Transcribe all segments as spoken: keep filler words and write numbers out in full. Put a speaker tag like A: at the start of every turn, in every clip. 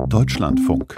A: Deutschlandfunk.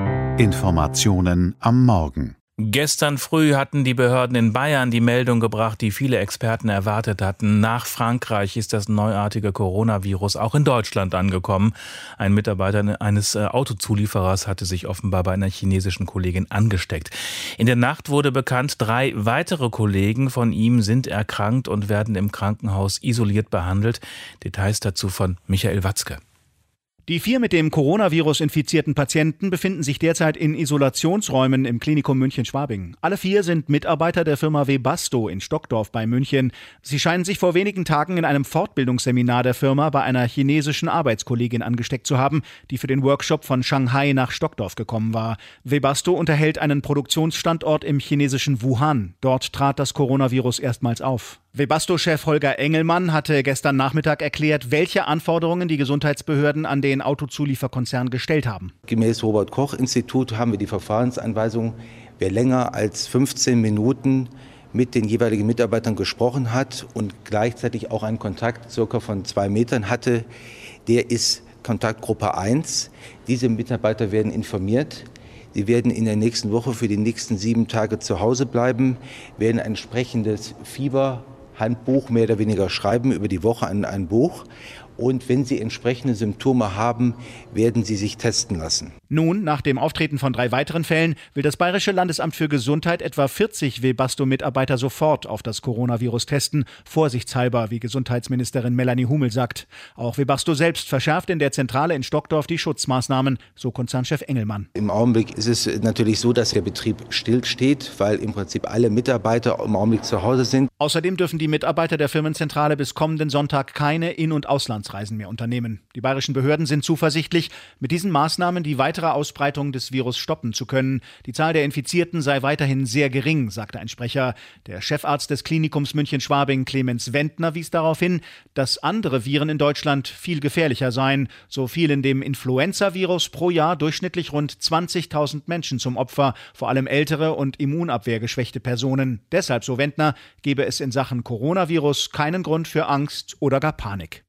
A: Informationen am Morgen.
B: Gestern früh hatten die Behörden in Bayern die Meldung gebracht, die viele Experten erwartet hatten. Nach Frankreich ist das neuartige Coronavirus auch in Deutschland angekommen. Ein Mitarbeiter eines Autozulieferers hatte sich offenbar bei einer chinesischen Kollegin angesteckt. In der Nacht wurde bekannt, drei weitere Kollegen von ihm sind erkrankt und werden im Krankenhaus isoliert behandelt. Details dazu von Michael Watzke.
C: Die vier mit dem Coronavirus infizierten Patienten befinden sich derzeit in Isolationsräumen im Klinikum München-Schwabing. Alle vier sind Mitarbeiter der Firma Webasto in Stockdorf bei München. Sie scheinen sich vor wenigen Tagen in einem Fortbildungsseminar der Firma bei einer chinesischen Arbeitskollegin angesteckt zu haben, die für den Workshop von Shanghai nach Stockdorf gekommen war. Webasto unterhält einen Produktionsstandort im chinesischen Wuhan. Dort trat das Coronavirus erstmals auf. Webasto-Chef Holger Engelmann hatte gestern Nachmittag erklärt, welche Anforderungen die Gesundheitsbehörden an den Autozulieferkonzern gestellt haben.
D: Gemäß Robert-Koch-Institut haben wir die Verfahrensanweisung, wer länger als fünfzehn Minuten mit den jeweiligen Mitarbeitern gesprochen hat und gleichzeitig auch einen Kontakt circa von zwei Metern hatte, der ist Kontaktgruppe eins. Diese Mitarbeiter werden informiert. Sie werden in der nächsten Woche für die nächsten sieben Tage zu Hause bleiben, werden ein entsprechendes Fieberhandbuch mehr oder weniger schreiben, über die Woche an ein Buch. Und wenn sie entsprechende Symptome haben, werden sie sich testen lassen.
C: Nun, nach dem Auftreten von drei weiteren Fällen, will das Bayerische Landesamt für Gesundheit etwa vierzig Webasto-Mitarbeiter sofort auf das Coronavirus testen, vorsichtshalber, wie Gesundheitsministerin Melanie Humel sagt. Auch Webasto selbst verschärft in der Zentrale in Stockdorf die Schutzmaßnahmen, so Konzernchef Engelmann.
D: Im Augenblick ist es natürlich so, dass der Betrieb stillsteht, weil im Prinzip alle Mitarbeiter im Augenblick zu Hause sind.
C: Außerdem dürfen die Mitarbeiter der Firmenzentrale bis kommenden Sonntag keine In- und Auslandsreisen mehr unternehmen. Die bayerischen Behörden sind zuversichtlich, mit diesen Maßnahmen die weitere Ausbreitung des Virus stoppen zu können. Die Zahl der Infizierten sei weiterhin sehr gering, sagte ein Sprecher. Der Chefarzt des Klinikums München-Schwabing, Clemens Wendner, wies darauf hin, dass andere Viren in Deutschland viel gefährlicher seien. So fielen dem Influenza-Virus pro Jahr durchschnittlich rund zwanzigtausend Menschen zum Opfer, vor allem ältere und immunabwehrgeschwächte Personen. Deshalb, so Wendner, gebe es in Sachen Coronavirus keinen Grund für Angst oder gar Panik.